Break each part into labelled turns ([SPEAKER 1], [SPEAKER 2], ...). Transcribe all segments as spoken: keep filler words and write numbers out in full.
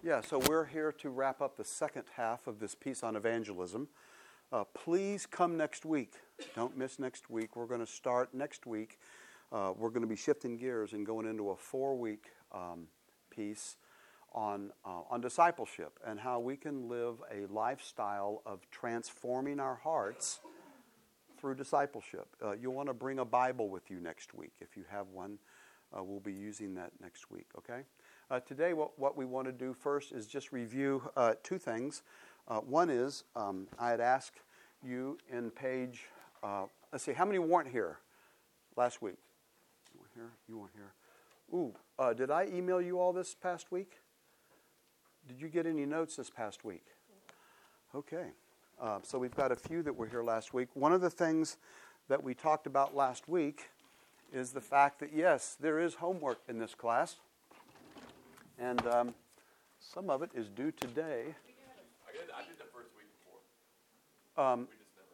[SPEAKER 1] Yeah, so we're here to wrap up the second half of this piece on evangelism. Uh, please come next week. Don't miss next week. We're going to start next week. Uh, we're going to be shifting gears and going into a four-week um, piece on uh, on discipleship and how we can live a lifestyle of transforming our hearts through discipleship. Uh, you'll want to bring a Bible with you next week. If you have one, uh, we'll be using that next week, okay? Uh, today, what, what we want to do first is just review uh, two things. Uh, one is, um, I had asked you in page, uh, let's see, how many weren't here last week? You weren't here? You weren't here. Ooh, uh, did I email you all this past week? Did you get any notes this past week? Okay. Uh, so we've got a few that were here last week. One of the things that we talked about last week is the fact that, yes, there is homework in this class. And um, some of it is due today.
[SPEAKER 2] I did, I did the first week before.
[SPEAKER 1] Um,
[SPEAKER 2] we just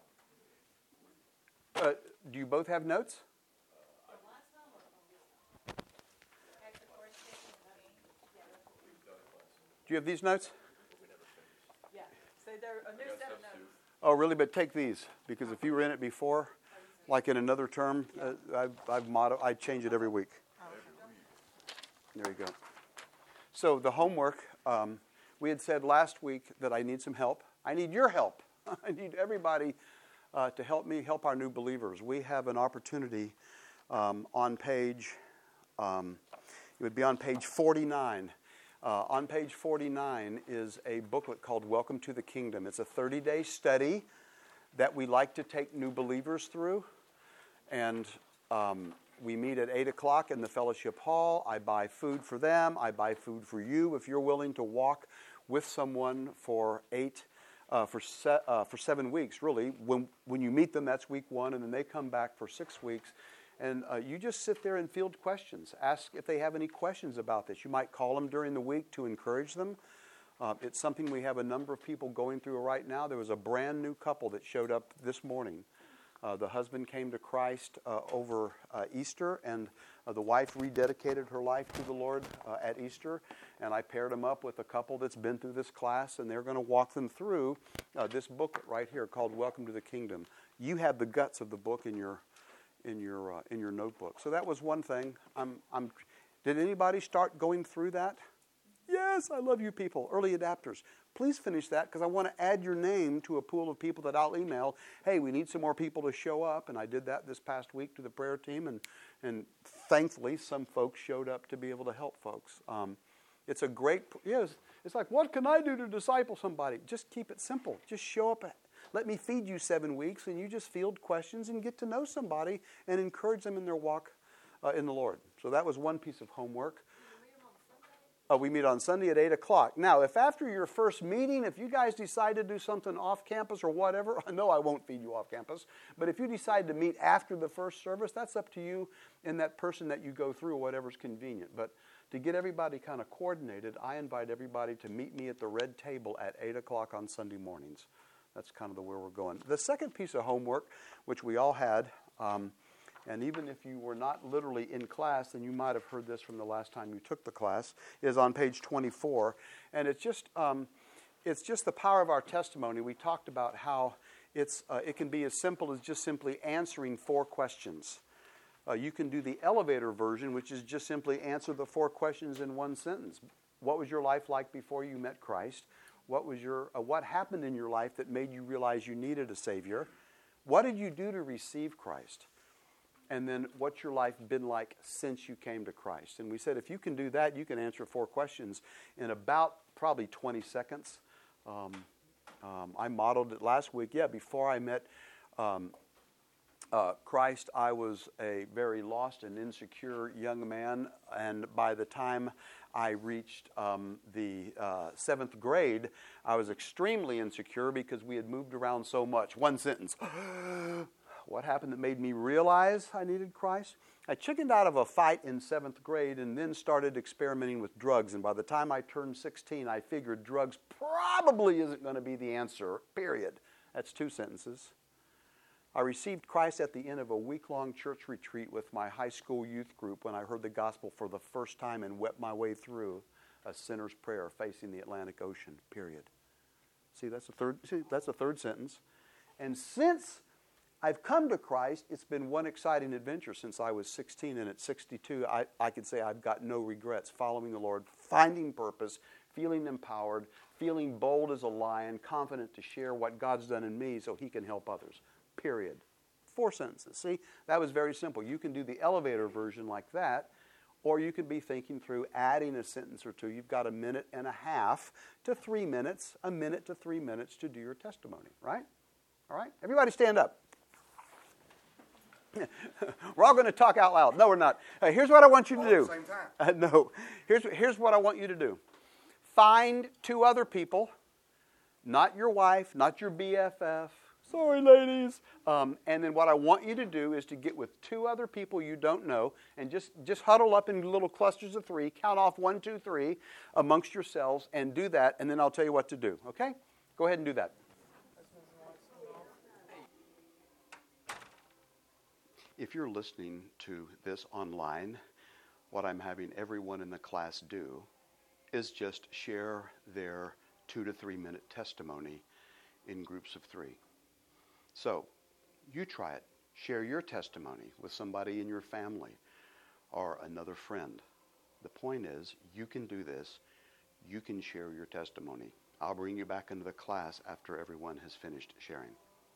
[SPEAKER 2] never.
[SPEAKER 1] uh, do you both have notes? Do you have these notes?
[SPEAKER 3] Yeah. So they're a new set of notes.
[SPEAKER 1] Oh, really? But take these, because if you were in it before, like in another term, uh, I've, I've motto, I change it every week. There you go. So the homework, um, we had said last week that I need some help. I need your help. I need everybody uh, to help me help our new believers. We have an opportunity um, on page, um, it would be on page forty-nine. Uh, on page forty-nine is a booklet called Welcome to the Kingdom. It's a thirty-day study that we like to take new believers through. And um, we meet at eight o'clock in the fellowship hall. I buy food for them. I buy food for you. If you're willing to walk with someone for eight, uh, for se- uh, for seven weeks, really, when when you meet them, that's week one, and then they come back for six weeks. And uh, you just sit there and field questions. Ask if they have any questions about this. You might call them during the week to encourage them. Uh, it's something we have a number of people going through right now. There was a brand new couple that showed up this morning. Uh, the husband came to Christ uh, over uh, Easter, and uh, the wife rededicated her life to the Lord uh, at Easter. And I paired them up with a couple that's been through this class, and they're going to walk them through uh, this booklet right here called Welcome to the Kingdom. You have the guts of the book in your in your uh, in your notebook. So that was one thing. I'm I'm. Did anybody start going through that? Yes, I love you people, early adapters. Please finish that, because I want to add your name to a pool of people that I'll email. Hey, we need some more people to show up, and I did that this past week to the prayer team, and and thankfully some folks showed up to be able to help folks. Um, it's a great, yes. It's like, what can I do to disciple somebody? Just keep it simple. Just show up. Let me feed you seven weeks, and you just field questions and get to know somebody and encourage them in their walk uh, in the Lord. So that was one piece of homework. Uh, we meet on Sunday at eight o'clock. Now, if after your first meeting, if you guys decide to do something off campus or whatever, I know I won't feed you off campus, but if you decide to meet after the first service, that's up to you and that person that you go through, whatever's convenient. But to get everybody kind of coordinated, I invite everybody to meet me at the red table at eight o'clock on Sunday mornings. That's kind of the where we're going. The second piece of homework, which we all had, um, and even if you were not literally in class, then you might have heard this from the last time you took the class, is on page twenty-four. And it's just um, it's just the power of our testimony. We talked about how it's uh, it can be as simple as just simply answering four questions. Uh, you can do the elevator version, which is just simply answer the four questions in one sentence. What was your life like before you met Christ? What was your uh, what happened in your life that made you realize you needed a Savior? What did you do to receive Christ? And then what's your life been like since you came to Christ? And we said if you can do that, you can answer four questions in about probably twenty seconds. Um, um, I modeled it last week. Yeah, before I met um, uh, Christ, I was a very lost and insecure young man. And by the time I reached um, the uh, seventh grade, I was extremely insecure because we had moved around so much. One sentence. What happened that made me realize I needed Christ? I chickened out of a fight in seventh grade and then started experimenting with drugs. And by the time I turned sixteen, I figured drugs probably isn't going to be the answer, period. That's two sentences. I received Christ at the end of a week-long church retreat with my high school youth group when I heard the gospel for the first time and wept my way through a sinner's prayer facing the Atlantic Ocean, period. See, that's the third, see, that's the third sentence. And since I've come to Christ, it's been one exciting adventure since I was sixteen, and at sixty-two, I, I can say I've got no regrets following the Lord, finding purpose, feeling empowered, feeling bold as a lion, confident to share what God's done in me so He can help others, period. Four sentences. See, that was very simple. You can do the elevator version like that, or you could be thinking through adding a sentence or two. You've got a minute and a half to three minutes, a minute to three minutes to do your testimony, right? All right? Everybody stand up. We're all going to talk out loud. No, we're not. Uh, here's what I want you to do.
[SPEAKER 4] All at the same time.
[SPEAKER 1] Uh, no. Here's, here's what I want you to do. Find two other people, not your wife, not your B F F. Sorry, ladies. Um, and then what I want you to do is to get with two other people you don't know and just, just huddle up in little clusters of three, count off one, two, three amongst yourselves and do that, and then I'll tell you what to do, okay? Go ahead and do that. If you're listening to this online, what I'm having everyone in the class do is just share their two to three minute testimony in groups of three. So, you try it. Share your testimony with somebody in your family or another friend. The point is, you can do this. You can share your testimony. I'll bring you back into the class after everyone has finished sharing.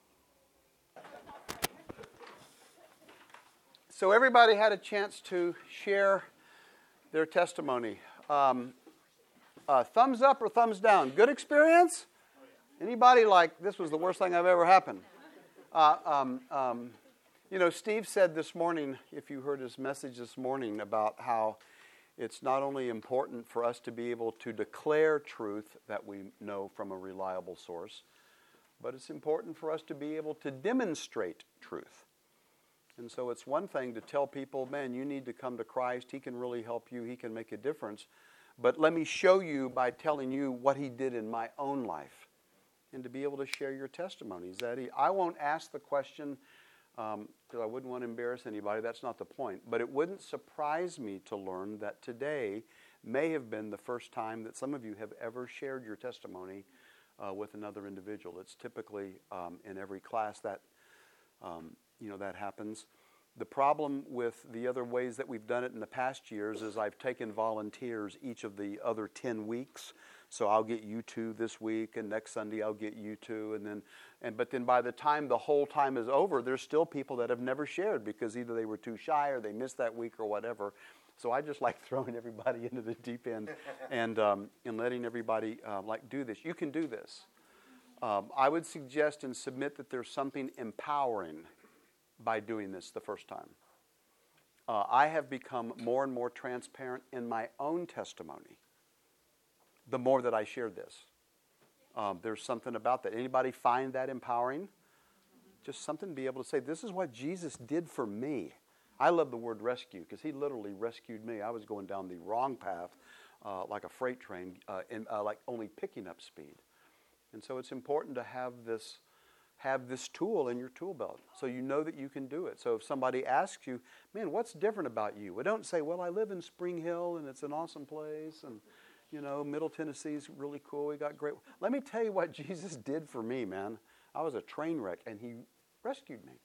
[SPEAKER 1] So everybody had a chance to share their testimony. Um, uh, thumbs up or thumbs down? Good experience? Anybody like, this was the worst thing I've ever happened? Uh, um, um, you know, Steve said this morning, if you heard his message this morning, about how it's not only important for us to be able to declare truth that we know from a reliable source, but it's important for us to be able to demonstrate truth. And so it's one thing to tell people, man, you need to come to Christ. He can really help you. He can make a difference. But let me show you by telling you what He did in my own life. And to be able to share your testimonies. That he, I won't ask the question because um, I wouldn't want to embarrass anybody. That's not the point. But it wouldn't surprise me to learn that today may have been the first time that some of you have ever shared your testimony uh, with another individual. It's typically um, in every class that um, you know that happens. The problem with the other ways that we've done it in the past years is I've taken volunteers each of the other ten weeks. So I'll get you two this week, and next Sunday I'll get you two, and then, and but then by the time the whole time is over, there's still people that have never shared because either they were too shy or they missed that week or whatever. So I just like throwing everybody into the deep end and um, and letting everybody uh, like do this. You can do this. Um, I would suggest and submit that there's something empowering by doing this the first time. Uh, I have become more and more transparent in my own testimony the more that I shared this. Um, there's something about that. Anybody find that empowering? Just something to be able to say, this is what Jesus did for me. I love the word rescue because He literally rescued me. I was going down the wrong path uh, like a freight train, uh, and uh, like only picking up speed. And so it's important to have this have this tool in your tool belt so you know that you can do it. So if somebody asks you, man, what's different about you? Well, don't say, well, I live in Spring Hill and it's an awesome place and, you know, Middle Tennessee's really cool. We got great. Let me tell you what Jesus did for me, man. I was a train wreck and He rescued me.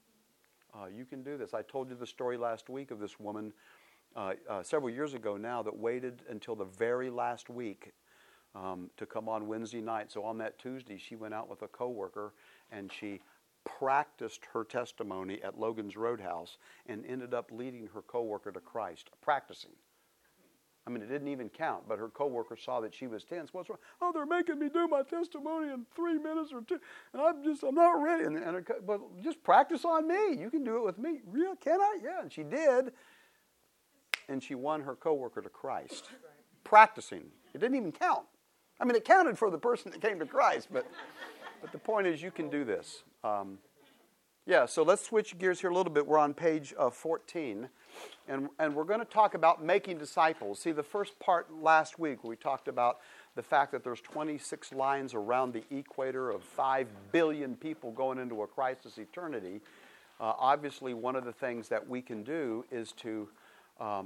[SPEAKER 1] Uh, you can do this. I told you the story last week of this woman uh, uh, several years ago now that waited until the very last week um, to come on Wednesday night. So on that Tuesday, she went out with a coworker and she practiced her testimony at Logan's Roadhouse and ended up leading her coworker to Christ, practicing. I mean, it didn't even count, but her coworker saw that she was tense. What's wrong? Oh, they're making me do my testimony in three minutes or two, and I'm just, I'm not ready. And, and her, but just practice on me. You can do it with me. Yeah, can I? Yeah, and she did. And she won her coworker to Christ, practicing. It didn't even count. I mean, it counted for the person that came to Christ, but but the point is, you can do this. Um, yeah. So let's switch gears here a little bit. We're on page uh, fourteen. And, and we're going to talk about making disciples. See, the first part last week, we talked about the fact that there's twenty-six lines around the equator of five billion people going into a crisis eternity. Uh, obviously, one of the things that we can do is to um,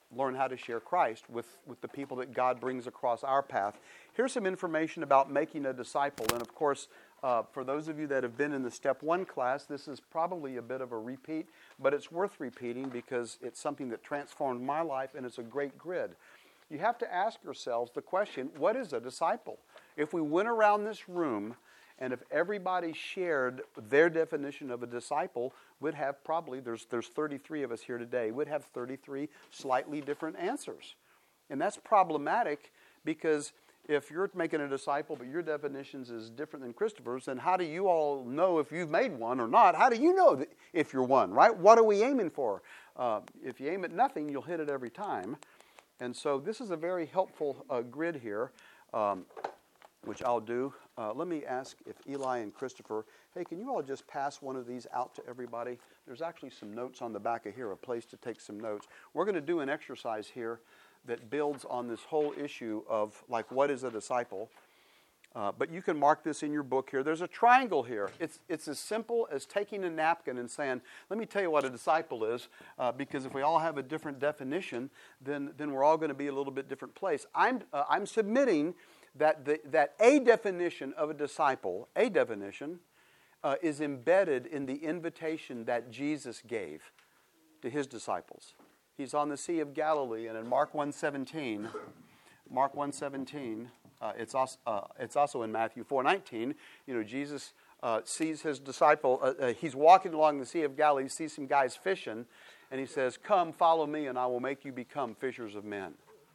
[SPEAKER 1] learn how to share Christ with, with the people that God brings across our path. Here's some information about making a disciple. And of course, uh, for those of you that have been in the Step One class, this is probably a bit of a repeat, but it's worth repeating because it's something that transformed my life and it's a great grid. You have to ask yourselves the question, what is a disciple? If we went around this room and if everybody shared their definition of a disciple, we'd have probably, there's, there's thirty-three of us here today, we'd have thirty-three slightly different answers. And that's problematic because if you're making a disciple but your definitions is different than Christopher's, then how do you all know if you've made one or not? How do you know that if you're one, right? What are we aiming for? Uh, if you aim at nothing, you'll hit it every time. And so this is a very helpful uh, grid here, um, which I'll do. Uh, let me ask if Eli and Christopher, hey, can you all just pass one of these out to everybody? There's actually some notes on the back of here, a place to take some notes. We're going to do an exercise here that builds on this whole issue of, like, what is a disciple? Uh, but you can mark this in your book here. There's a triangle here. It's it's as simple as taking a napkin and saying, let me tell you what a disciple is, uh, because if we all have a different definition, then then we're all going to be a little bit different place. I'm uh, I'm submitting that the, that a definition of a disciple, a definition, uh, is embedded in the invitation that Jesus gave to his disciples. He's on the Sea of Galilee, and in Mark one seventeen, Mark one seventeen. Uh, it's, also, uh, it's also in Matthew four nineteen. You know, Jesus uh, sees his disciple. Uh, uh, he's walking along the Sea of Galilee, sees some guys fishing, and he says, "Come, follow me, and I will make you become fishers of men."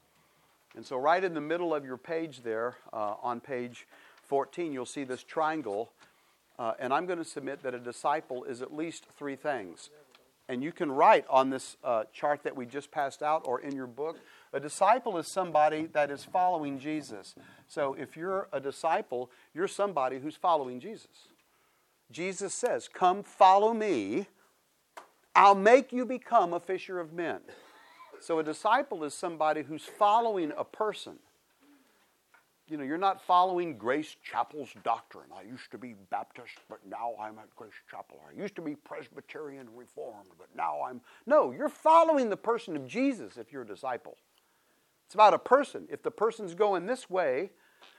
[SPEAKER 1] And so right in the middle of your page there, uh, on page fourteen, you'll see this triangle. Uh, and I'm going to submit that a disciple is at least three things. And you can write on this uh, chart that we just passed out or in your book, a disciple is somebody that is following Jesus. So if you're a disciple, you're somebody who's following Jesus. Jesus says, "Come follow me. I'll make you become a fisher of men." So a disciple is somebody who's following a person. You know, you're not following Grace Chapel's doctrine. I used to be Baptist, but now I'm at Grace Chapel. I used to be Presbyterian Reformed, but now I'm... No, you're following the person of Jesus if you're a disciple. It's about a person. If the person's going this way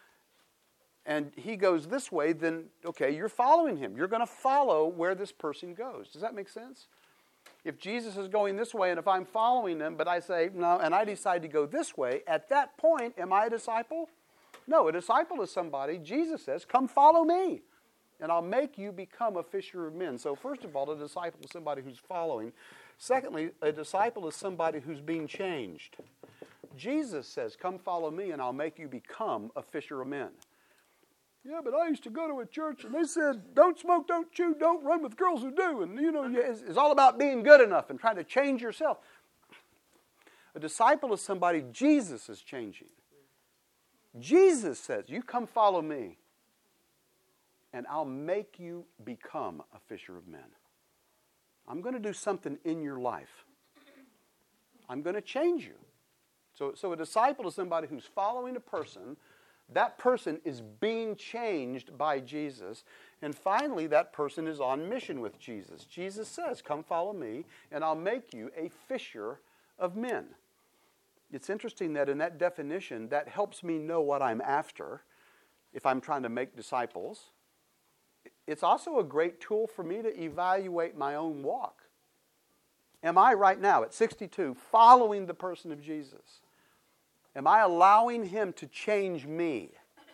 [SPEAKER 1] and he goes this way, then, okay, you're following him. You're going to follow where this person goes. Does that make sense? If Jesus is going this way and if I'm following him, but I say, no, and I decide to go this way, at that point, am I a disciple? No, a disciple is somebody, Jesus says, "Come follow me, and I'll make you become a fisher of men." So first of all, a disciple is somebody who's following. Secondly, a disciple is somebody who's being changed. Jesus says, "Come follow me, and I'll make you become a fisher of men." Yeah, but I used to go to a church, and they said, don't smoke, don't chew, don't run with girls who do. And, you know, it's, it's all about being good enough and trying to change yourself. A disciple is somebody Jesus is changing. Jesus says, "You come follow me, and I'll make you become a fisher of men." I'm going to do something in your life. I'm going to change you. So, so a disciple is somebody who's following a person. That person is being changed by Jesus. And finally, that person is on mission with Jesus. Jesus says, "Come follow me, and I'll make you a fisher of men." It's interesting that in that definition, that helps me know what I'm after if I'm trying to make disciples. It's also a great tool for me to evaluate my own walk. Am I right now at sixty-two following the person of Jesus? Am I allowing him to change me?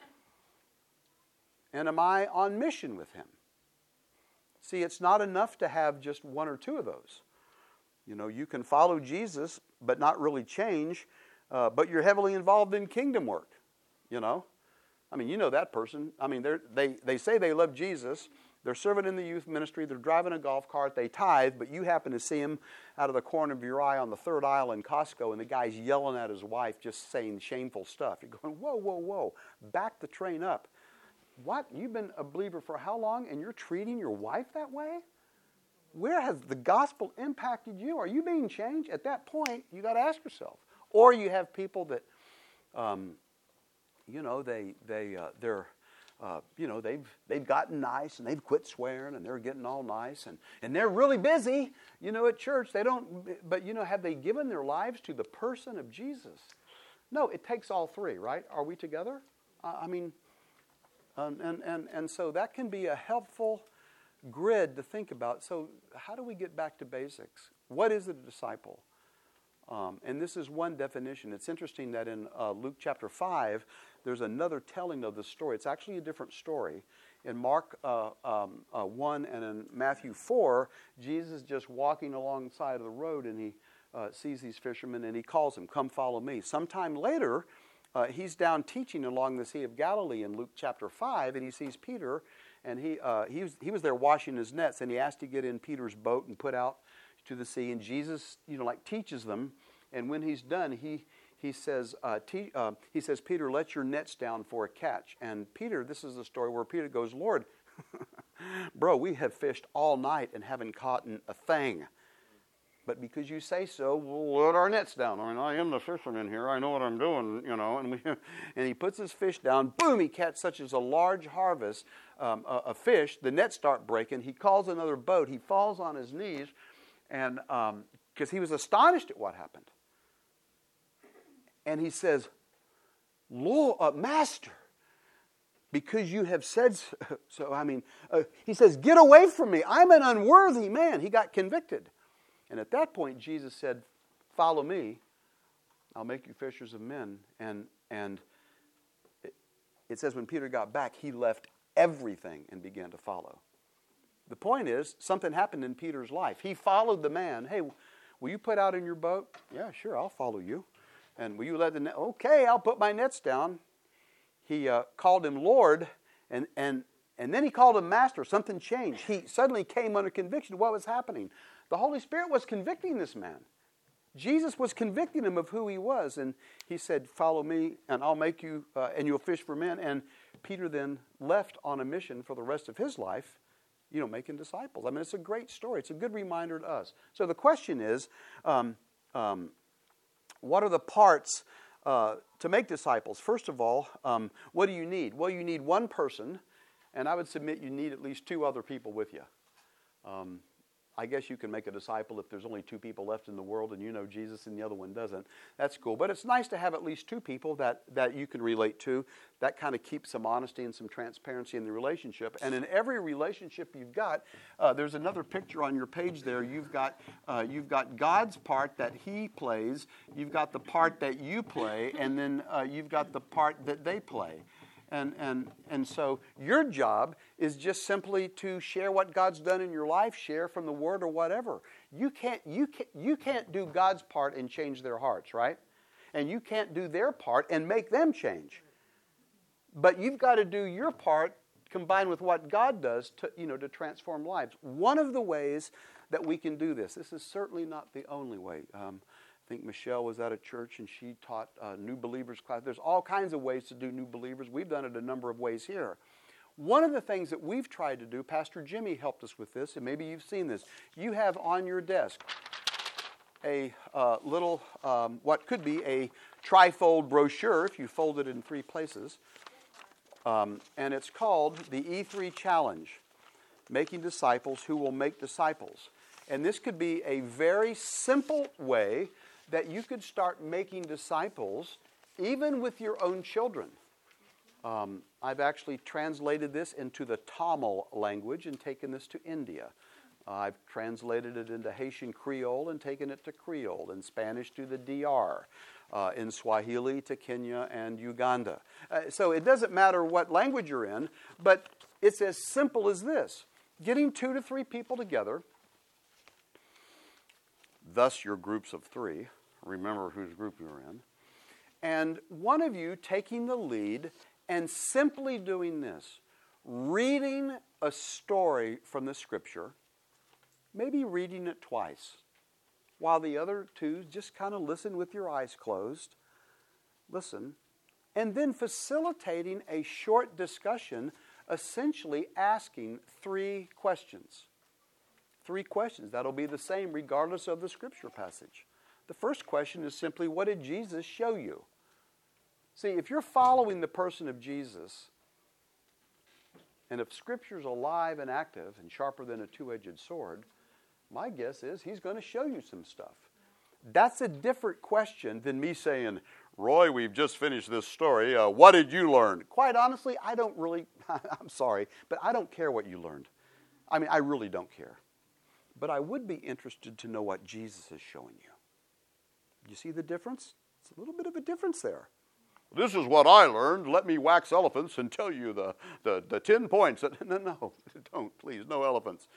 [SPEAKER 1] And am I on mission with him? See, it's not enough to have just one or two of those. You know, you can follow Jesus but not really change, uh, but you're heavily involved in kingdom work, you know. I mean, you know that person. I mean, they they say they love Jesus. They're serving in the youth ministry. They're driving a golf cart. They tithe, but you happen to see them out of the corner of your eye on the third aisle in Costco, and the guy's yelling at his wife, just saying shameful stuff. You're going, whoa, whoa, whoa, back the train up. What? You've been a believer for how long, and you're treating your wife that way? Where has the gospel impacted you? Are you being changed? At that point, you got to ask yourself. Or you have people that, um, you know, they they uh, they're uh, you know, they've they've gotten nice and they've quit swearing and they're getting all nice and, and they're really busy, you know, at church. They don't, but, you know, have they given their lives to the person of Jesus? No, it takes all three, right? Are we together? Uh, I mean, um, and, and, and so that can be a helpful grid to think about. So how do we get back to basics? What is a disciple? Um, and this is one definition. It's interesting that in uh, Luke chapter five, there's another telling of the story. It's actually a different story. In Mark uh, um, uh, one and in Matthew four, Jesus is just walking alongside of the road and he uh, sees these fishermen and he calls them, "Come follow me." Sometime later, uh, he's down teaching along the Sea of Galilee in Luke chapter five, and he sees Peter, and he, uh, he, was, he was there washing his nets, and he asked to get in Peter's boat and put out to the sea, and Jesus, you know, like teaches them, and when he's done, he he says, uh, te- uh, he says, "Peter, let your nets down for a catch." And Peter, this is the story where Peter goes, "Lord, bro, we have fished all night and haven't caught a thing, but because you say so, we'll let our nets down. I mean, I am the fisherman here. I know what I'm doing, you know." And we, and he puts his fish down. Boom! He catches such as a large harvest um, of, of fish. The nets start breaking. He calls another boat. He falls on his knees. And because um, he was astonished at what happened. And he says, "Lord, uh, Master, because you have said so." so I mean, uh, he says, "Get away from me. I'm an unworthy man." He got convicted. And at that point, Jesus said, "Follow me. I'll make you fishers of men." And, and it, it says when Peter got back, he left everything and began to follow. The point is, something happened in Peter's life. He followed the man. "Hey, will you put out in your boat?" "Yeah, sure, I'll follow you." "And will you let the net?" "Okay, I'll put my nets down." He uh, called him Lord, and, and, and then he called him Master. Something changed. He suddenly came under conviction of what was happening. The Holy Spirit was convicting this man. Jesus was convicting him of who he was, and he said, "Follow me, and I'll make you, uh, and you'll fish for men." And Peter then left on a mission for the rest of his life, you know, making disciples. I mean, it's a great story. It's a good reminder to us. So the question is, um, um, what are the parts uh, to make disciples? First of all, um, what do you need? Well, you need one person, and I would submit you need at least two other people with you. Um, I guess you can make a disciple if there's only two people left in the world and you know Jesus and the other one doesn't. That's cool. But it's nice to have at least two people that, that you can relate to. That kind of keeps some honesty and some transparency in the relationship. And in every relationship you've got, uh, there's another picture on your page there. You've got, uh, you've got God's part that He plays. You've got the part that you play. And then uh, you've got the part that they play. And, and, and so your job is just simply to share what God's done in your life, share from the Word or whatever. You can't, you can't, you can't do God's part and change their hearts, right? And you can't do their part and make them change. But you've got to do your part combined with what God does to, you know, to transform lives. One of the ways that we can do this, this is certainly not the only way. Um, I think Michelle was at a church and she taught uh, new believers class. There's all kinds of ways to do new believers. We've done it a number of ways here. One of the things that we've tried to do, Pastor Jimmy helped us with this, and maybe you've seen this. You have on your desk a uh, little, um, what could be a trifold brochure, if you fold it in three places. Um, and it's called the E three Challenge, Making Disciples Who Will Make Disciples. And this could be a very simple way that you could start making disciples even with your own children. Um, I've actually translated this into the Tamil language and taken this to India. Uh, I've translated it into Haitian Creole and taken it to Creole, in Spanish to the D R, uh, in Swahili to Kenya and Uganda. Uh, so it doesn't matter what language you're in, but it's as simple as this. Getting two to three people together, thus your groups of three, remember whose group you're in, and one of you taking the lead and simply doing this, reading a story from the Scripture, maybe reading it twice, while the other two just kind of listen with your eyes closed, listen, and then facilitating a short discussion, essentially asking three questions. Three questions. That'll be the same regardless of the Scripture passage. The first question is simply, what did Jesus show you? See, if you're following the person of Jesus, And if Scripture's alive and active and sharper than a two-edged sword, my guess is he's going to show you some stuff. That's a different question than me saying, Roy, we've just finished this story. Uh, what did you learn? Quite honestly, I don't really, I'm sorry, but I don't care what you learned. I mean, I really don't care. But I would be interested to know what Jesus is showing you. You see the difference? It's a little bit of a difference there. This is what I learned. Let me wax elephants and tell you the, the, the ten points. No, no, don't, please, no elephants.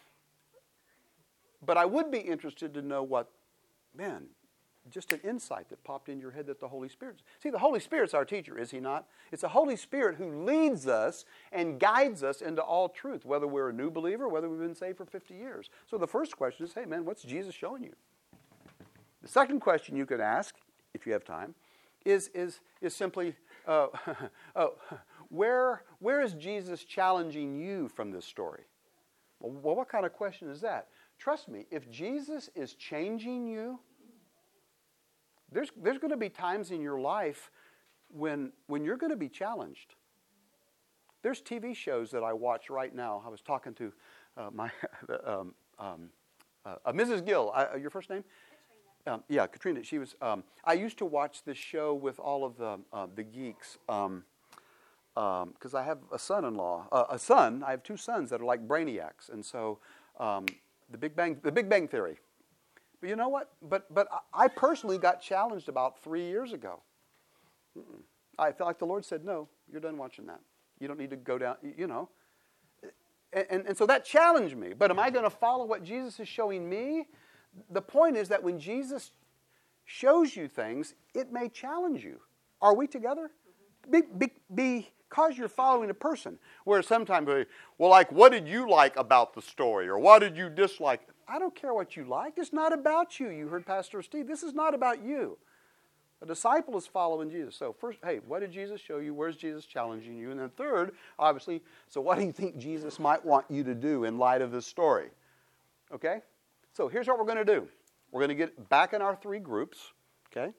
[SPEAKER 1] But I would be interested to know what, man, just an insight that popped in your head that the Holy Spirit. See, the Holy Spirit's our teacher, is he not? It's the Holy Spirit who leads us and guides us into all truth, whether we're a new believer, whether we've been saved for fifty years. So the first question is, hey, man, what's Jesus showing you? The second question you could ask, if you have time, is, is, is simply, uh, oh, where, where is Jesus challenging you from this story? Well, what kind of question is that? Trust me, if Jesus is changing you, there's, there's going to be times in your life when, when you're going to be challenged. There's T V shows that I watch right now. I was talking to uh, my um, um, uh, uh, Missus Gill. Uh, your first name? Um, yeah, Katrina. She was. Um, I used to watch this show with all of the uh, the geeks because um, um, I have a son-in-law, uh, a son. I have two sons that are like brainiacs, and so um, the Big Bang, the Big Bang Theory. But you know what? But but I personally got challenged about three years ago. Mm-mm. I felt like the Lord said, "No, you're done watching that. You don't need to go down." You know, and and, and so that challenged me. But am I going to follow what Jesus is showing me? The point is that when Jesus shows you things, it may challenge you. Are we together? Be, be, because you're following a person. Where sometimes, well, like, what did you like about the story? Or what did you dislike? I don't care what you like. It's not about you. You heard Pastor Steve. This is not about you. A disciple is following Jesus. So first, hey, what did Jesus show you? Where's Jesus challenging you? And then third, obviously, so what do you think Jesus might want you to do in light of this story? Okay? So here's what we're going to do. We're going to get back in our three groups, okay?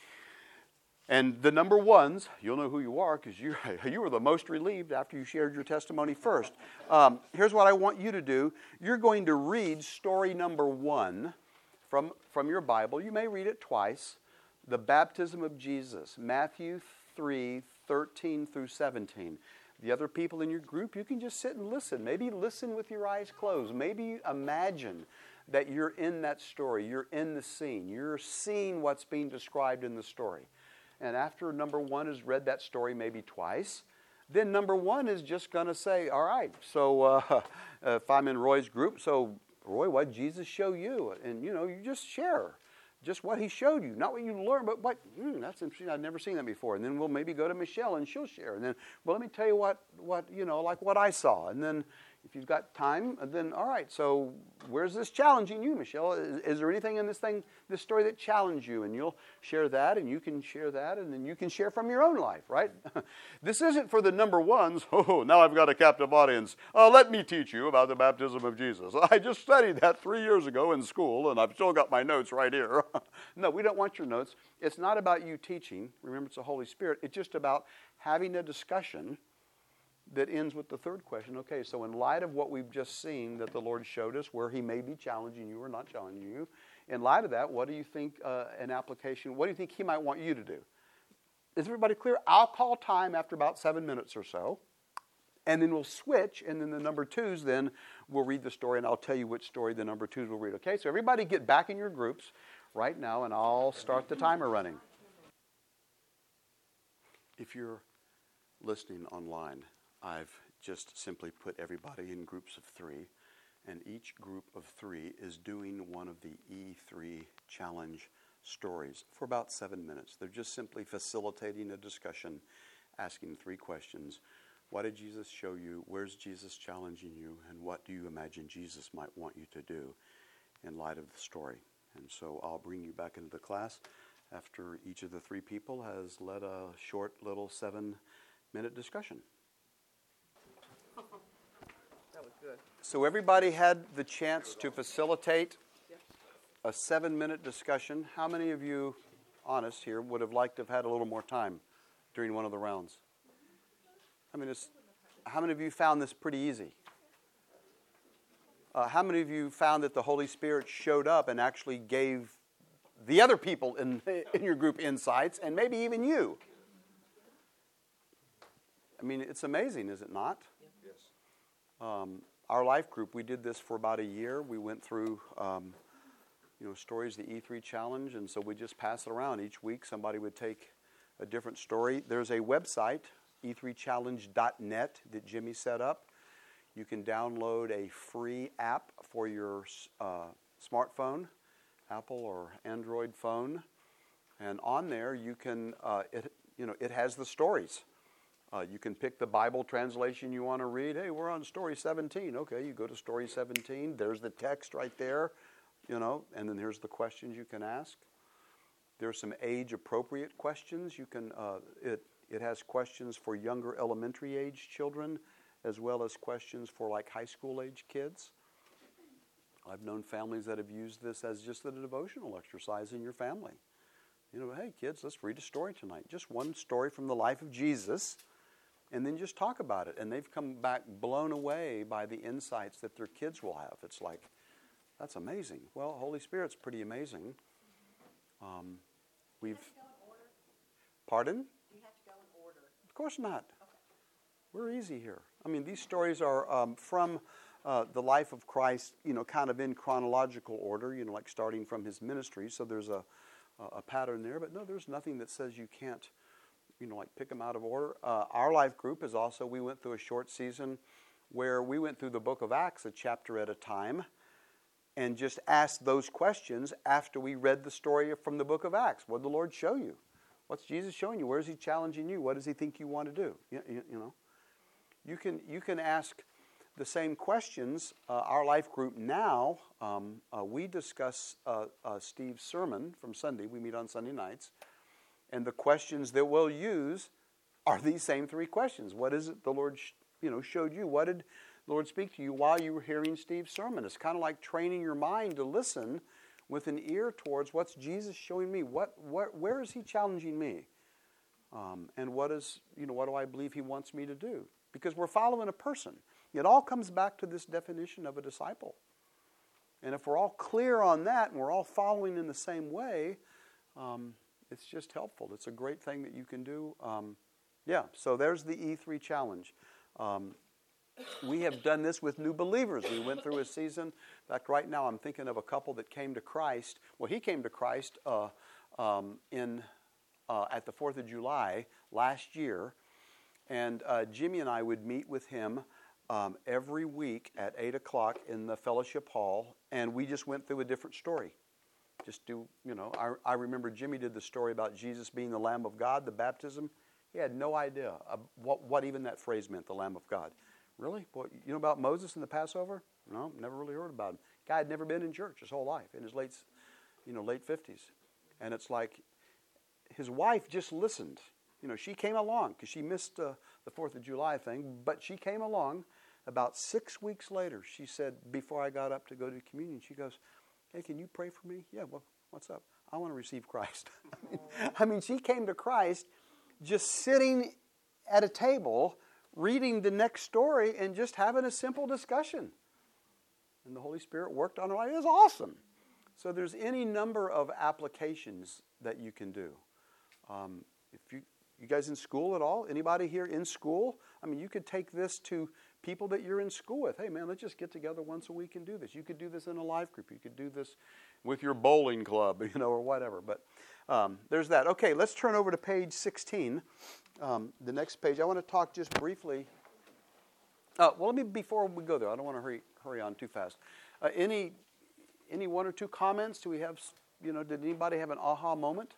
[SPEAKER 1] And the number ones, you'll know who you are because you, you were the most relieved after you shared your testimony first. Um, here's what I want you to do. You're going to read story number one from, from your Bible. You may read it twice. The baptism of Jesus, Matthew three, thirteen through seventeen. The other people in your group, you can just sit and listen. Maybe listen with your eyes closed. Maybe imagine that you're in that story, you're in the scene, you're seeing what's being described in the story. And after number one has read that story maybe twice, then number one is just going to say, all right, so uh, if I'm in Roy's group, so Roy, what did Jesus show you? And, you know, you just share just what he showed you, not what you learned, but what, hmm, that's interesting, I've never seen that before. And then we'll maybe go to Michelle and she'll share. And then, well, let me tell you what, what you know, like what I saw. And then if you've got time, then all right, so where's this challenging you, Michelle? Is, is there anything in this thing, this story that challenged you? And you'll share that, and you can share that, and then you can share from your own life, right? This isn't for the number ones. Oh, now I've got a captive audience. Uh, let me teach you about the baptism of Jesus. I just studied that three years ago in school, and I've still got my notes right here. No, we don't want your notes. It's not about you teaching. Remember, it's the Holy Spirit. It's just about having a discussion that ends with the third question. Okay, so in light of what we've just seen that the Lord showed us, where he may be challenging you or not challenging you, in light of that, what do you think uh, an application, what do you think he might want you to do? Is everybody clear? I'll call time after about seven minutes or so, and then we'll switch, and then the number twos then will read the story, and I'll tell you which story the number twos will read. Okay, so everybody get back in your groups right now, and I'll start the timer running. If you're listening online, I've just simply put everybody in groups of three, and each group of three is doing one of the E three challenge stories for about seven minutes. They're just simply facilitating a discussion, asking three questions. What did Jesus show you? Where's Jesus challenging you? And what do you imagine Jesus might want you to do in light of the story? And so I'll bring you back into the class after each of the three people has led a short little seven-minute discussion.
[SPEAKER 3] That was good.
[SPEAKER 1] So everybody had the chance to facilitate a seven-minute discussion. How many of you, honest here, would have liked to have had a little more time during one of the rounds? I mean, it's, how many of you found this pretty easy? Uh, how many of you found that the Holy Spirit showed up and actually gave the other people in, in your group insights, and maybe even you? I mean, it's amazing, is it not?
[SPEAKER 2] Yes.
[SPEAKER 1] Um, our life group, we did this for about a year. We went through, um, you know, stories, the E three Challenge, and so we just pass it around. Each week somebody would take a different story. There's a website, e three challenge dot net, that Jimmy set up. You can download a free app for your uh, smartphone, Apple or Android phone, and on there you can, uh, it, you know, it has the stories. Uh, you can pick the Bible translation you want to read. Hey, we're on story seventeen. Okay, you go to story seventeen. There's the text right there, you know, and then here's the questions you can ask. There's some age-appropriate questions. You can. Uh, it it has questions for younger elementary age children, as well as questions for like high school age kids. I've known families that have used this as just a devotional exercise in your family. You know, hey kids, let's read a story tonight. Just one story from the life of Jesus, and then just talk about it. And they've come back blown away by the insights that their kids will have. It's like, that's amazing. Well, Holy Spirit's pretty amazing. Um, we've.
[SPEAKER 4] Do you have to go in order?
[SPEAKER 1] Pardon?
[SPEAKER 4] Do you have to go in order?
[SPEAKER 1] Of course not.
[SPEAKER 4] Okay.
[SPEAKER 1] We're easy here. I mean, these stories are um, from uh, the life of Christ, you know, kind of in chronological order, you know, like starting from his ministry. So there's a, a pattern there. But no, there's nothing that says you can't, you know, like pick them out of order. Uh, our life group is also, we went through a short season where we went through the book of Acts a chapter at a time and just asked those questions after we read the story from the book of Acts. What did the Lord show you? What's Jesus showing you? Where is he challenging you? What does he think you want to do? You, you, you know, you can you can ask the same questions. Uh, our life group now, um, uh, we discuss uh, uh, Steve's sermon from Sunday. We meet on Sunday nights. And the questions that we'll use are these same three questions. What is it the Lord sh- you know, showed you? What did the Lord speak to you while you were hearing Steve's sermon? It's kind of like training your mind to listen with an ear towards what's Jesus showing me. What, what, where is he challenging me? Um, and what is, you know, what do I believe he wants me to do? Because we're following a person. It all comes back to this definition of a disciple. And if we're all clear on that and we're all following in the same way, um, it's just helpful. It's a great thing that you can do. Um, yeah, so there's the E three Challenge. Um, we have done this with new believers. We went through a season. In fact, right now I'm thinking of a couple that came to Christ. Well, he came to Christ uh, um, in uh, at the fourth of July last year. And uh, Jimmy and I would meet with him um, every week at eight o'clock in the fellowship hall. And we just went through a different story. Just do, you know, I, I remember Jimmy did the story about Jesus being the Lamb of God, the baptism. He had no idea uh, what, what even that phrase meant, the Lamb of God. Really? What, you know about Moses and the Passover? No, never really heard about him. Guy had never been in church his whole life, in his late, you know, late fifties. And it's like his wife just listened. You know, she came along because she missed uh, the fourth of July thing, but she came along. About six weeks later, she said, before I got up to go to communion, she goes, hey, can you pray for me? Yeah, well, what's up? I want to receive Christ. I, mean, I mean, she came to Christ just sitting at a table, reading the next story, and just having a simple discussion. And the Holy Spirit worked on her life. It was awesome. So there's any number of applications that you can do. Um, if you, you guys in school at all? Anybody here in school? I mean, you could take this to people that you're in school with. Hey, man, let's just get together once a week and do this. You could do this in a life group. You could do this with your bowling club, you know, or whatever. But um, there's that. Okay, let's turn over to page sixteen. Um, the next page. I want to talk just briefly. Uh, well, let me, before we go there, I don't want to hurry hurry on too fast. Uh, any any one or two comments? Do we have, you know, did anybody have an aha moment?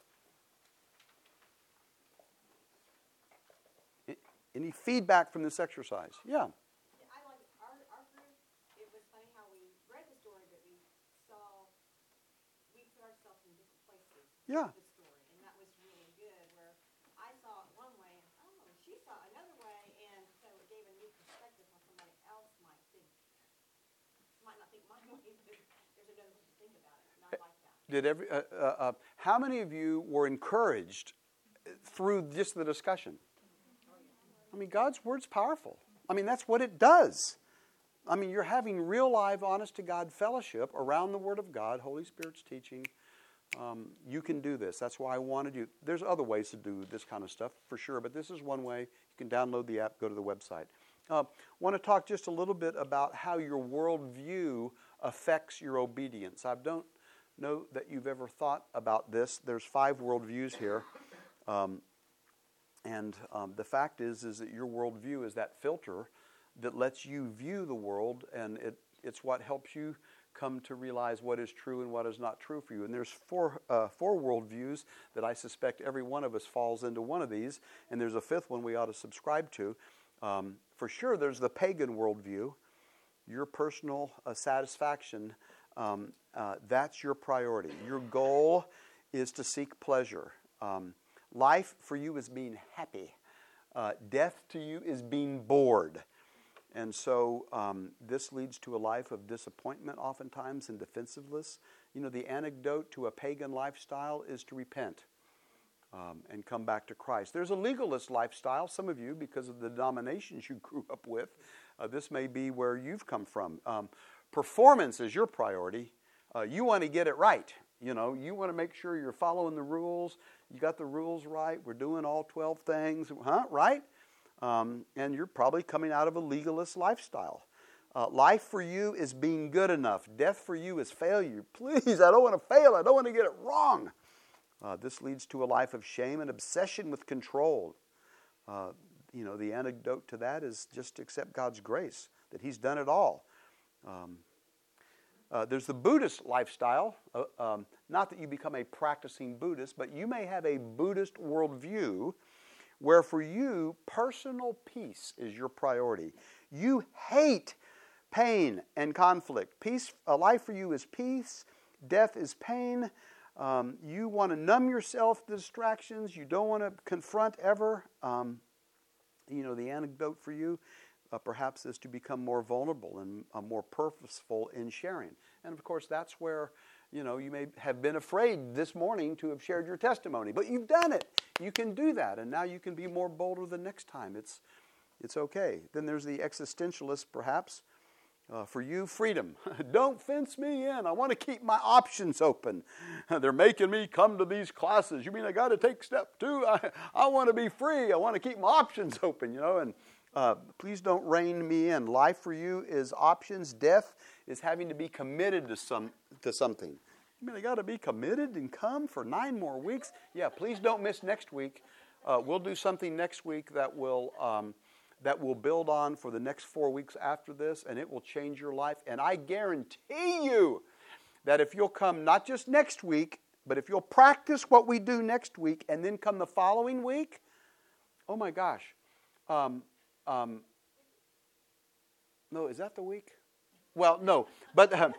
[SPEAKER 1] Any feedback from this exercise? Yeah.
[SPEAKER 4] I like our, our group. It was funny how we read the story, but we saw, we put ourselves in different places.
[SPEAKER 1] Yeah.
[SPEAKER 4] Of the story, and that was really good. Where I saw it one way, and oh, she saw it another way, and so it gave a new perspective how somebody else might think. Might not think my way, but there's another way to think about it, and I like that.
[SPEAKER 1] Did every? Uh, uh, uh, how many of you were encouraged through just the discussion? I mean, God's word's powerful. I mean, that's what it does. I mean, you're having real, live, honest-to-God fellowship around the Word of God, Holy Spirit's teaching. Um, you can do this. That's why I wanted you. There's other ways to do this kind of stuff, for sure, but this is one way. You can download the app, go to the website. I uh, want to talk just a little bit about how your worldview affects your obedience. I don't know that you've ever thought about this. There's five worldviews here. Um, and um, the fact is, is that your worldview is that filter that lets you view the world, and it, it's what helps you come to realize what is true and what is not true for you. And there's four uh, four worldviews that I suspect every one of us falls into one of these, and there's a fifth one we ought to subscribe to. Um, for sure, there's the pagan worldview. Your personal uh, satisfaction, um, uh, that's your priority. Your goal is to seek pleasure. Um, life for you is being happy. Uh, death to you is being bored. And so um, this leads to a life of disappointment oftentimes and defensiveness. You know, the antidote to a pagan lifestyle is to repent um, and come back to Christ. There's a legalist lifestyle. Some of you, because of the denominations you grew up with, uh, this may be where you've come from. Um, performance is your priority. Uh, you want to get it right. You know, you want to make sure you're following the rules. You got the rules right. We're doing all twelve things. Huh? Right? Um, and you're probably coming out of a legalist lifestyle. Uh, life for you is being good enough. Death for you is failure. Please, I don't want to fail. I don't want to get it wrong. Uh, this leads to a life of shame and obsession with control. Uh, you know, the antidote to that is just accept God's grace, that He's done it all. Um, uh, there's the Buddhist lifestyle. Uh, um, not that you become a practicing Buddhist, but you may have a Buddhist worldview where for you, personal peace is your priority. You hate pain and conflict. Peace, a life for you is peace. Death is pain. Um, you want to numb yourself to distractions. You don't want to confront ever. Um, you know, the antidote for you uh, perhaps is to become more vulnerable and uh, more purposeful in sharing. And of course, that's where, you know, you may have been afraid this morning to have shared your testimony, but you've done it. You can do that, and now you can be more bolder the next time. It's, it's okay. Then there's the existentialist, perhaps. Uh, for you, freedom. Don't fence me in. I want to keep my options open. They're making me come to these classes. You mean I got to take step two? I, I want to be free. I want to keep my options open, you know, and uh, please don't rein me in. Life for you is options. Death is having to be committed to some to something. I mean, I got to be committed and come for nine more weeks? Yeah, please don't miss next week. Uh, we'll do something next week that will um, that will build on for the next four weeks after this, and it will change your life. And I guarantee you that if you'll come not just next week, but if you'll practice what we do next week and then come the following week, oh my gosh. Um, um, no, is that the week? Well, no, but... Um,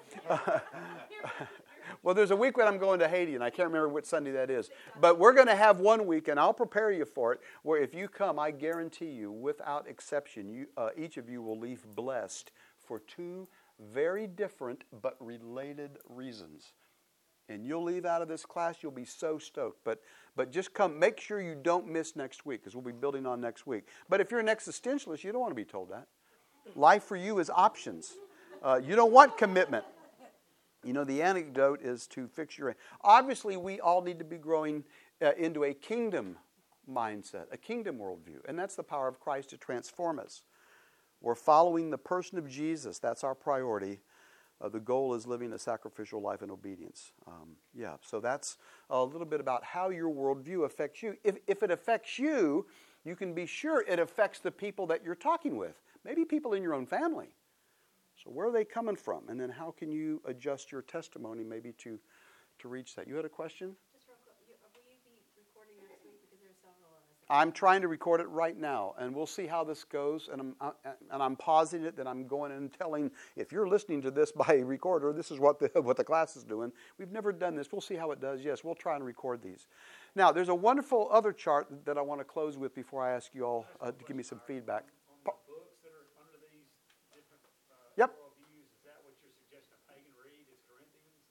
[SPEAKER 1] Well, there's a week when I'm going to Haiti, and I can't remember what Sunday that is. But we're going to have one week, and I'll prepare you for it, where if you come, I guarantee you, without exception, you, uh, each of you will leave blessed for two very different but related reasons. And you'll leave out of this class, you'll be so stoked. But but just come, make sure you don't miss next week, because we'll be building on next week. But if you're an existentialist, you don't want to be told that. Life for you is options. Uh, you don't want commitment. You know, the antidote is to fix your... Obviously, we all need to be growing uh, into a kingdom mindset, a kingdom worldview. And that's the power of Christ to transform us. We're following the person of Jesus. That's our priority. Uh, the goal is living a sacrificial life in obedience. Um, yeah, so that's a little bit about how your worldview affects you. If, if it affects you, you can be sure it affects the people that you're talking with. Maybe people in your own family. So where are they coming from? And then how can you adjust your testimony maybe to, to reach that? You had a question?
[SPEAKER 4] Just real quick, you, will you be recording next week because there's several of us?
[SPEAKER 1] I'm trying to record it right now, and we'll see how this goes. And I'm uh, and I'm pausing it. That I'm going and telling, if you're listening to this by recorder, this is what the what the class is doing. We've never done this. We'll see how it does. Yes, we'll try and record these. Now, there's a wonderful other chart that I want to close with before I ask you all uh, to give me some feedback.
[SPEAKER 5] On the books that are under these different uh,
[SPEAKER 1] Yep.
[SPEAKER 5] worldviews, is that what you're suggesting a pagan read is Corinthians, or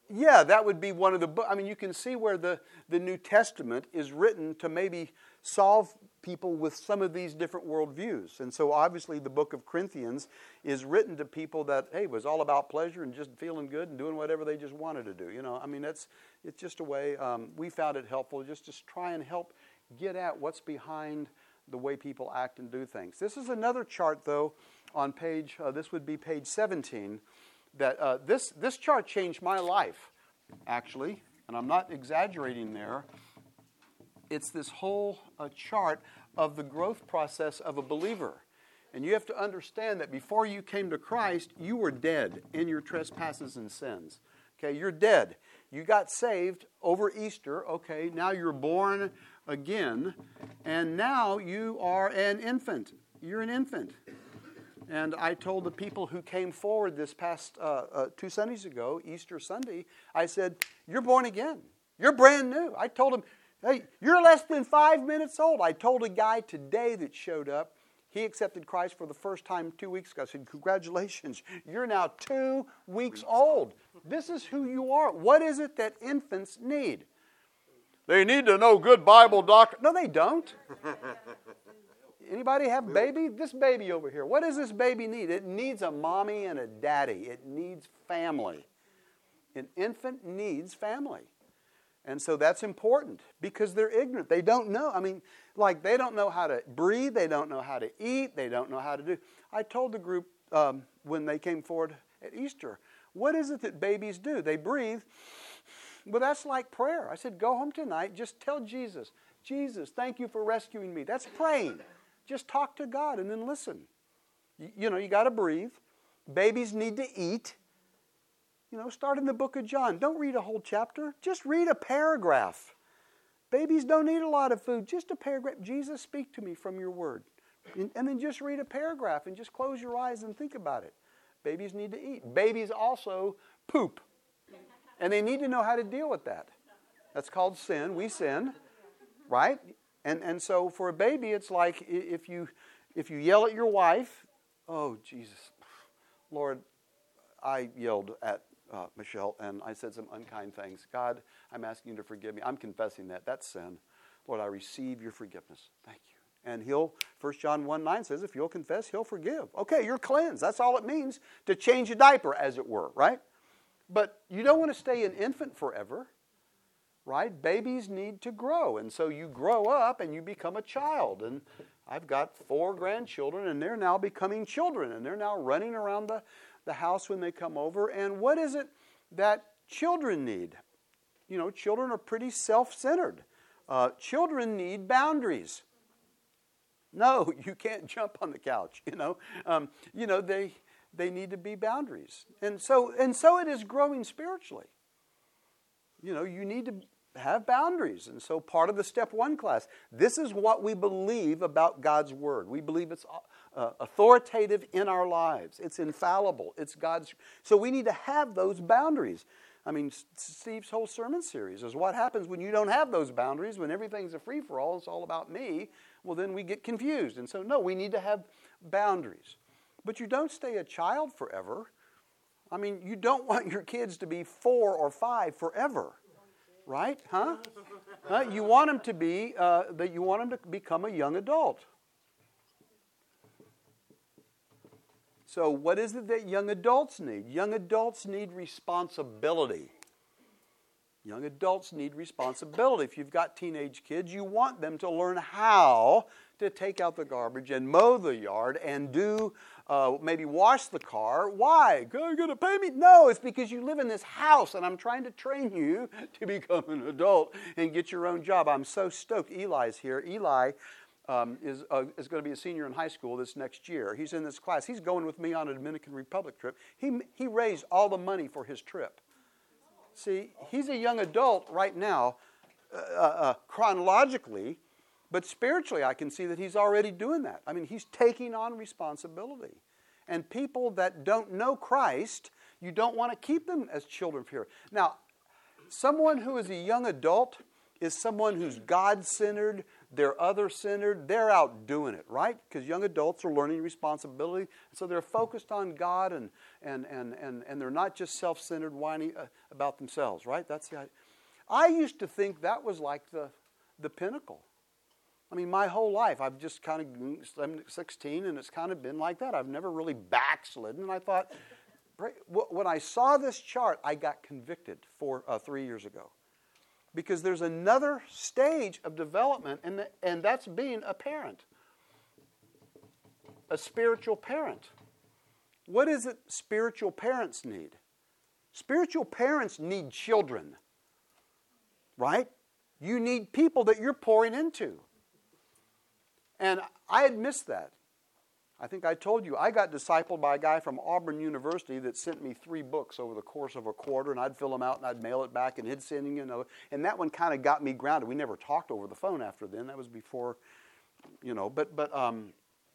[SPEAKER 1] Yeah, that would be one of the books. I mean, you can see where the, the New Testament is written to maybe solve people with some of these different worldviews. And so obviously the book of Corinthians is written to people that, hey, it was all about pleasure and just feeling good and doing whatever they just wanted to do. You know, I mean, that's it's just a way, um, we found it helpful just to try and help get at what's behind the way people act and do things. This is another chart, though, on page, uh, this would be page seventeen, that uh, this, this chart changed my life, actually, and I'm not exaggerating there. It's this whole uh, chart of the growth process of a believer. And you have to understand that before you came to Christ, you were dead in your trespasses and sins. Okay, you're dead. You got saved over Easter. Okay, now you're born again, and now you are an infant. You're an infant. And I told the people who came forward this past uh, uh, two Sundays ago, Easter Sunday, I said, you're born again. You're brand new. I told them, hey, you're less than five minutes old. I told a guy today that showed up, he accepted Christ for the first time two weeks ago. I said, congratulations, you're now two weeks old. This is who you are. What is it that infants need? They need to know good Bible doctrine. No, they don't. Anybody have baby? This baby over here. What does this baby need? It needs a mommy and a daddy. It needs family. An infant needs family. And so that's important because they're ignorant. They don't know. I mean, like they don't know how to breathe. They don't know how to eat. They don't know how to do. I told the group um, when they came forward at Easter, what is it that babies do? They breathe. Well, that's like prayer. I said, go home tonight. Just tell Jesus, Jesus, thank you for rescuing me. That's praying. Just talk to God and then listen. You, you know, you got to breathe. Babies need to eat. You know, start in the book of John. Don't read a whole chapter. Just read a paragraph. Babies don't eat a lot of food. Just a paragraph. Jesus, speak to me from your word. And, and then just read a paragraph and just close your eyes and think about it. Babies need to eat. Babies also poop. And they need to know how to deal with that. That's called sin. We sin, right? And and so for a baby, it's like if you if you yell at your wife, oh, Jesus, Lord, I yelled at uh, Michelle and I said some unkind things. God, I'm asking you to forgive me. I'm confessing that. That's sin. Lord, I receive your forgiveness. Thank you. And he'll, First John one nine says, if you'll confess, he'll forgive. Okay, you're cleansed. That's all it means to change a diaper, as it were, right? But you don't want to stay an infant forever. Right? Babies need to grow. And so you grow up and you become a child. And I've got four grandchildren and they're now becoming children. And they're now running around the, the house when they come over. And what is it that children need? You know, children are pretty self-centered. Uh, children need boundaries. No, you can't jump on the couch, you know. Um, you know, they they need to be boundaries. And so and so it is growing spiritually. You know, you need to have boundaries. And so part of the step one class, this is what we believe about God's word. We believe it's uh, authoritative in our lives. It's infallible. It's God's. So we need to have those boundaries. I mean, Steve's whole sermon series is what happens when you don't have those boundaries, when everything's a free-for-all, it's all about me. Well, then we get confused. And so, no, we need to have boundaries. But you don't stay a child forever. I mean, you don't want your kids to be four or five forever. Right? Huh? huh? You want them to be, uh, that you want them to become a young adult. So what is it that young adults need? Young adults need responsibility. Young adults need responsibility. If you've got teenage kids, you want them to learn how to take out the garbage and mow the yard and do, uh, maybe wash the car. Why? Are you going to pay me? No, it's because you live in this house and I'm trying to train you to become an adult and get your own job. I'm so stoked. Eli's here. Eli um, is, uh, is going to be a senior in high school this next year. He's in this class. He's going with me on a Dominican Republic trip. He, he raised all the money for his trip. See, he's a young adult right now, uh, uh, chronologically, but spiritually I can see that he's already doing that. I mean, he's taking on responsibility. And people that don't know Christ, you don't want to keep them as children of here. Now, someone who is a young adult is someone who's God-centered, they're other-centered, they're out doing it, right? Because young adults are learning responsibility, so they're focused on God, and and and and, and they're not just self-centered, whining uh, about themselves, right? That's the idea. I used to think that was like the the pinnacle. I mean, my whole life, I've just kind of, I'm sixteen, and it's kind of been like that. I've never really backslidden, and I thought, when I saw this chart, I got convicted for uh, three years ago. Because there's another stage of development, and, the, and that's being a parent. A spiritual parent. What is it spiritual parents need? Spiritual parents need children. Right? You need people that you're pouring into. And I had missed that. I think I told you, I got discipled by a guy from Auburn University that sent me three books over the course of a quarter, and I'd fill them out and I'd mail it back, and he'd send me another. And that one kind of got me grounded. We never talked over the phone after then. That was before, you know, but but um,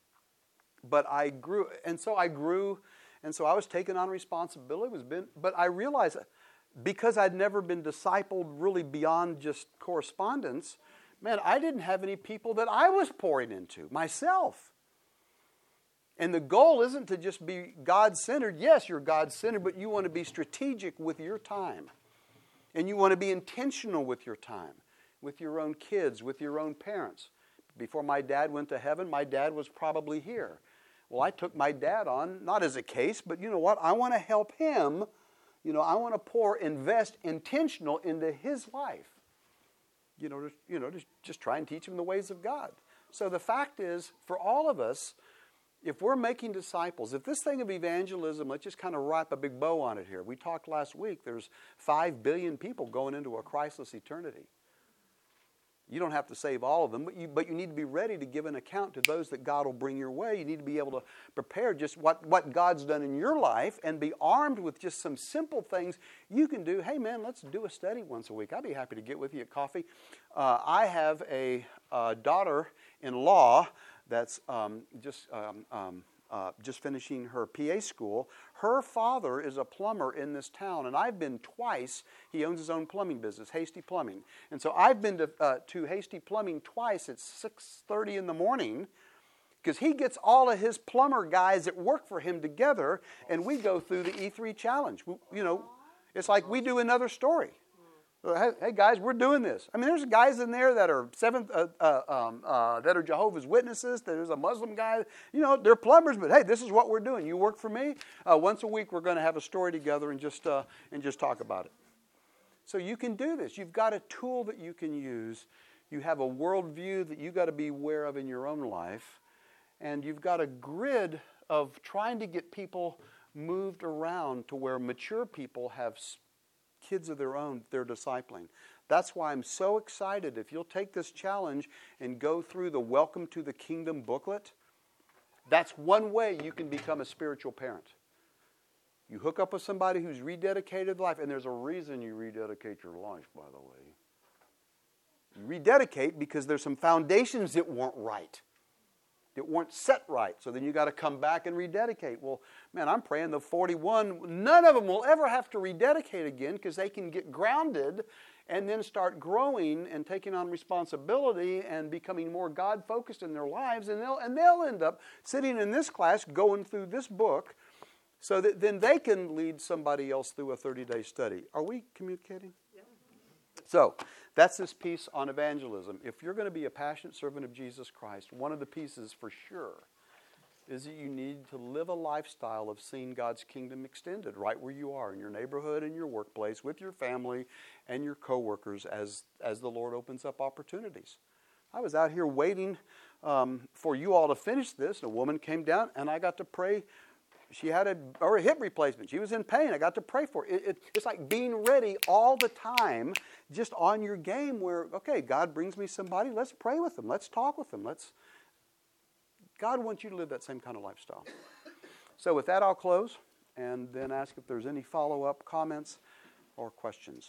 [SPEAKER 1] but I grew, and so I grew, and so I was taking on responsibility. It was been, but I realized because I'd never been discipled really beyond just correspondence, man, I didn't have any people that I was pouring into myself. And the goal isn't to just be God-centered. Yes, you're God-centered, but you want to be strategic with your time. And you want to be intentional with your time, with your own kids, with your own parents. Before my dad went to heaven, my dad was probably here. Well, I took my dad on, not as a case, but you know what? I want to help him. You know, I want to pour, invest intentional into his life. You know, just, you know, just, just try and teach him the ways of God. So the fact is, for all of us, if we're making disciples, if this thing of evangelism, let's just kind of wrap a big bow on it here. We talked last week, there's five billion people going into a Christless eternity. You don't have to save all of them, but you, but you need to be ready to give an account to those that God will bring your way. You need to be able to prepare just what, what God's done in your life and be armed with just some simple things you can do. Hey, man, let's do a study once a week. I'd be happy to get with you at coffee. Uh, I have a, a daughter-in-law that's um, just um, um, uh, just finishing her P A school. Her father is a plumber in this town, and I've been twice. He owns his own plumbing business, Hasty Plumbing. And so I've been to, uh, to Hasty Plumbing twice at six thirty in the morning because he gets all of his plumber guys that work for him together, and we go through the E three challenge. We, you know, it's like we do another story. Hey, hey guys, we're doing this. I mean, there's guys in there that are seventh, uh, uh, um, uh, that are Jehovah's Witnesses. There's a Muslim guy. You know, they're plumbers, but hey, this is what we're doing. You work for me. Uh, once a week, we're going to have a story together and just uh, and just talk about it. So you can do this. You've got a tool that you can use. You have a worldview that you've got to be aware of in your own life, and you've got a grid of trying to get people moved around to where mature people have kids of their own they're discipling. That's why I'm so excited. If you'll take this challenge and go through the Welcome to the Kingdom booklet, that's one way you can become a spiritual parent. You hook up with somebody who's rededicated life, and there's a reason you rededicate your life, by the way. You rededicate because there's some foundations that weren't right. That weren't set right. So then you got to come back and rededicate. Well, man, I'm praying the forty-one, none of them will ever have to rededicate again because they can get grounded and then start growing and taking on responsibility and becoming more God-focused in their lives. And they'll, and they'll end up sitting in this class going through this book so that then they can lead somebody else through a thirty-day study. Are we communicating? Yeah. So that's this piece on evangelism. If you're going to be a passionate servant of Jesus Christ, one of the pieces for sure is that you need to live a lifestyle of seeing God's kingdom extended right where you are, in your neighborhood, in your workplace, with your family and your coworkers as, as the Lord opens up opportunities. I was out here waiting um, for you all to finish this, and a woman came down, and I got to pray. She had a, or a hip replacement. She was in pain. I got to pray for her. It, it, it's like being ready all the time, just on your game where, okay, God brings me somebody. Let's pray with them. Let's talk with them. Let's. God wants you to live that same kind of lifestyle. So with that, I'll close and then ask if there's any follow-up comments or questions.